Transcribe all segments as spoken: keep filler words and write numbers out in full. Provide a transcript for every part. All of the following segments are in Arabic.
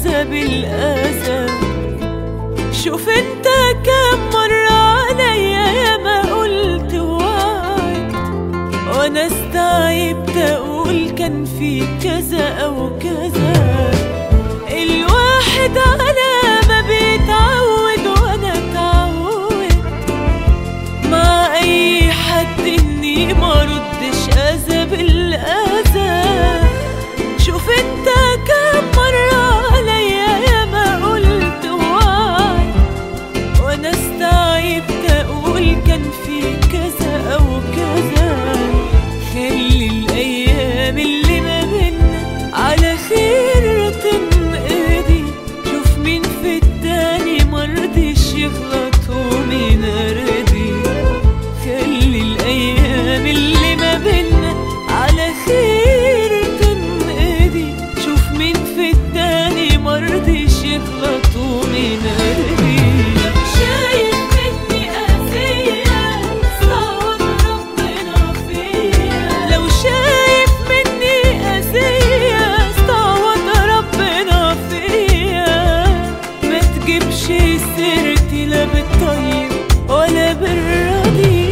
أذى بالأذى. شوف انت كم مرة عليا ياما قلت ووعدت، وانا استعيبت اقول كان في كذا او كذا. الواحد على ما بيتعود، وانا اتعود مع اي حد اني مردش اذى بالاذى. شوف انت كم مرة عليا ياما قلت ووعد، وانا استعيبت اقول كان في كذا او كذا. خلي الايام اللي ما بينا على خير تنقضي. شوف مين في التاني مرضيش يغلط ومين رضي. خلي الايام اللي ما بينا على خير تنقضي. شوف مين في التاني مرضيش يغلط ومين رضي. شايف مني أذية صوت ربنا فيا. لو شايف مني أذية صوت ربنا فيا. ما تجيبش سيرتي لا بالطيب ولا بالرديء.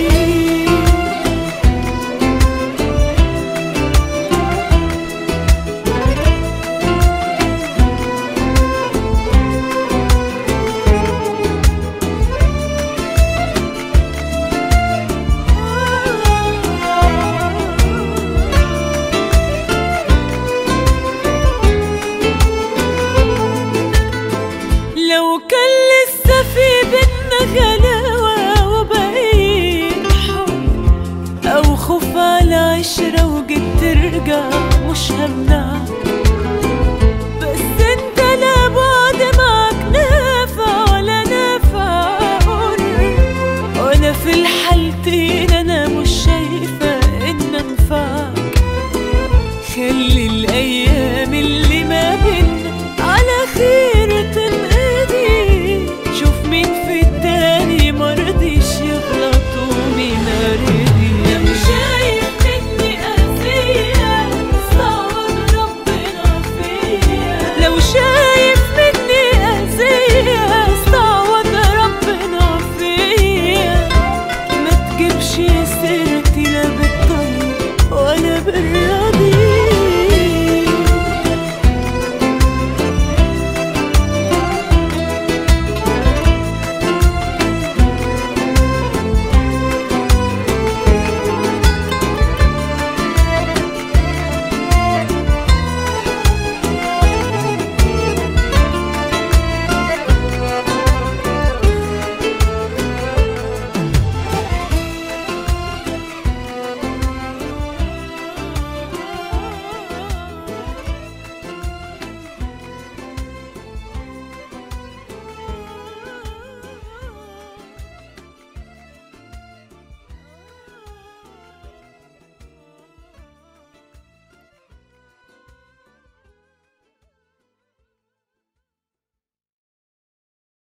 لو كان لسه في بينا غلاوة وبقيت حب، أو خوف على عشرة وجيت ترجع مش همنعك. بس انت لا بعد معك نافع ولا نافع قر، وانا في الحالتين انا مش شايفة ان انفعك. خلي الايام اللي ما بينا على خير تنقضي. شوف مين في التاني مرضيش يغلط ومين رضي. لو شايف مني أذية صوت ربنا فيا. لو شايف مني أذية صوت ربنا فيا. ما تجيبش سيرتي لا بالطيب ولا بالرديء.